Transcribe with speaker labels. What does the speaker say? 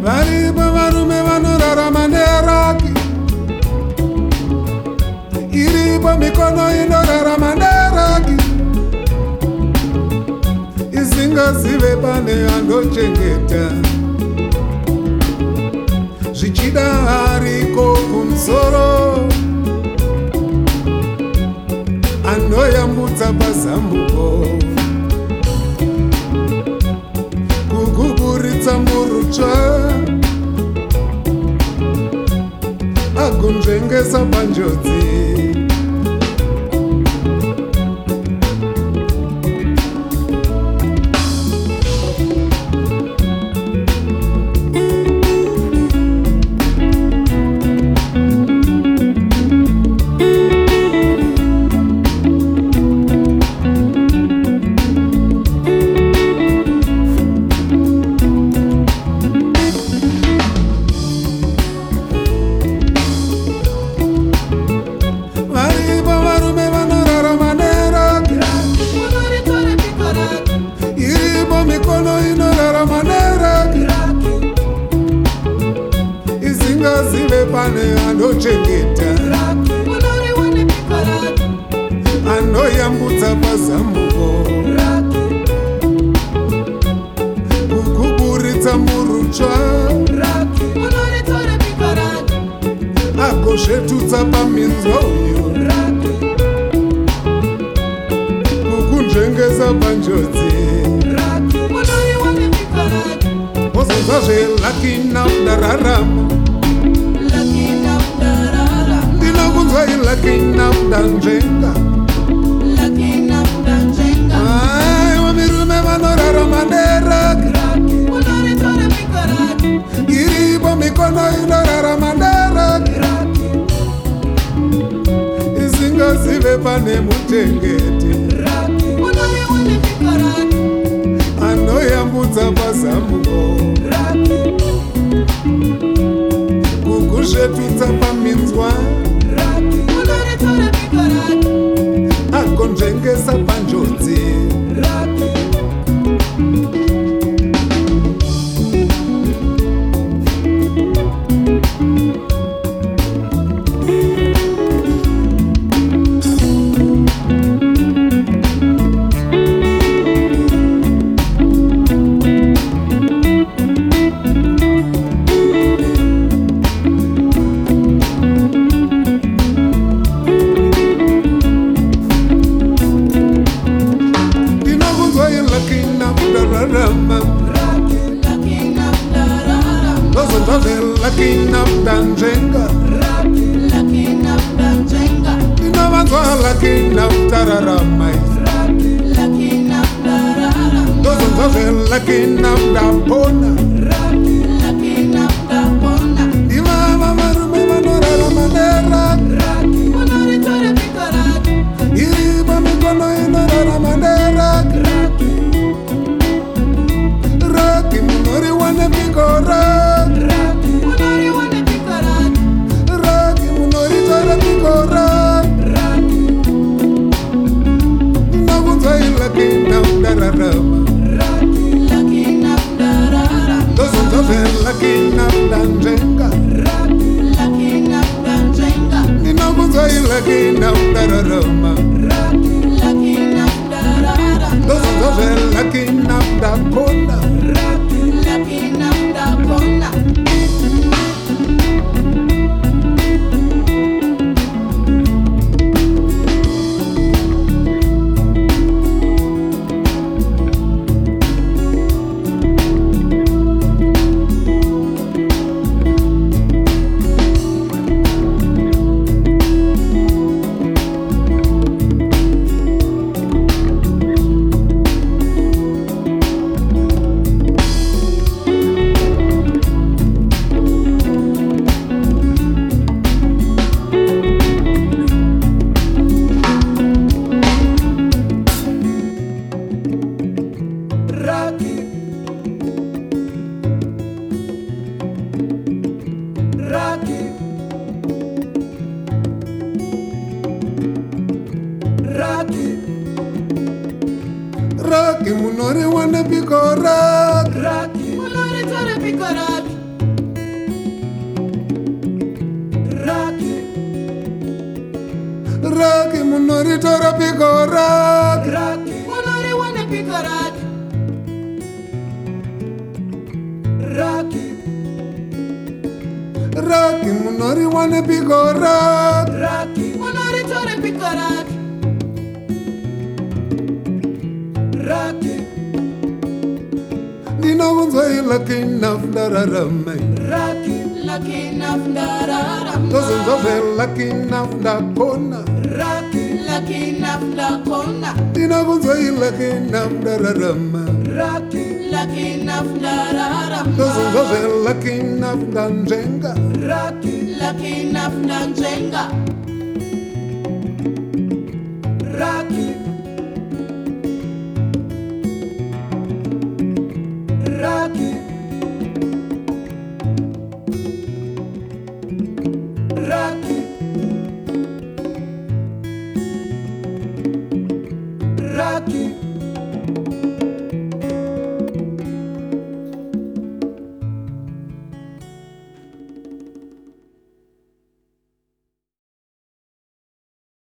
Speaker 1: Varipo varume vanorarama neraki, iripo mikono inorarama neraki, isingazive pane anochengeta, zvichida hariko kumusoro, anoyambutsa pazambuko, kuguburitsa murutsva, agonzvengesa panjodzi. Isingazive pane anochengeta, anoyambutsa pazambuko, kuguburitsa murutsva, agozvetutsa paminzwa uyo, kukunzvengesa panjodzi. Ozozvazve lucky now ndararama, ndinokunzwa lucky now ndanzvenga, aiwa mirume vanorarama neraki, iripo mikono inorarama neraki, isingazive pane muchengeti, anoyambutsa pazambuko, kukuzvetutsa paminzwa, agonzvengesa panjodzi. Lucky now ndanzvenga, ndinovanzwa lucky now ndararama, ndozonzwazve lucky now ndapona, ndivava varume vanorarama neraki, iripo mikono inorarama neraki, raki munoriwane piko raki, raki munoritora piko raki, ndinokunzwa lucky now ndararama, ndozonzwazve lucky now ndanzvenga, ndinokunzwa lucky now ndararama, ndozonzwazve lucky now ndapona. Raki munori wane piko raki,
Speaker 2: munori tore piko raki.
Speaker 1: munoritora piko rake
Speaker 2: Raki, unoriwana pika raki. Raki,
Speaker 1: raki munoriwane piko rake
Speaker 2: raki, unoritora pika raki. Raki,
Speaker 1: ndinobvunzwa lucky enough ndararame
Speaker 2: raki, lucky enough ndararama.
Speaker 1: ndozonzwa zvelucky enough ndakona
Speaker 2: Raki, lucky enough ndakona.
Speaker 1: ndinobvunzwa lucky enough ndararama
Speaker 2: Raki, lucky enough ndararama.
Speaker 1: ndozonzwa zvelucky enough ndanzvenga
Speaker 2: Raki, lucky enough ndanzvenga.